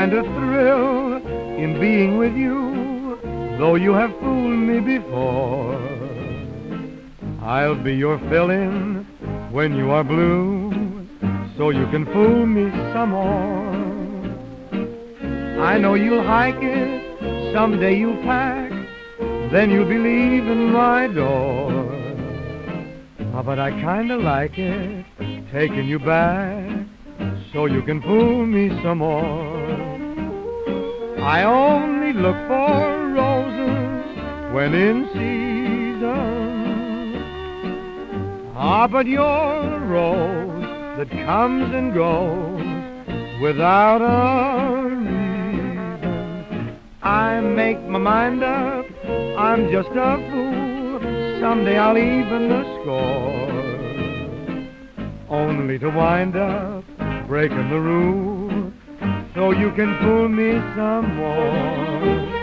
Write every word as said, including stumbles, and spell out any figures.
find a thrill in being with you, though you have fooled me before. I'll be your fill-in when you are blue, so you can fool me some more. I know you'll hike it, someday you'll pack, then you'll be leaving my door. Oh, but I kinda like it, taking you back, so you can fool me some more. I only look for roses when in season. Ah, but you're a rose that comes and goes without a reason. I make my mind up, I'm just a fool, someday I'll even the score, only to wind up breaking the rule, so you can fool me some more.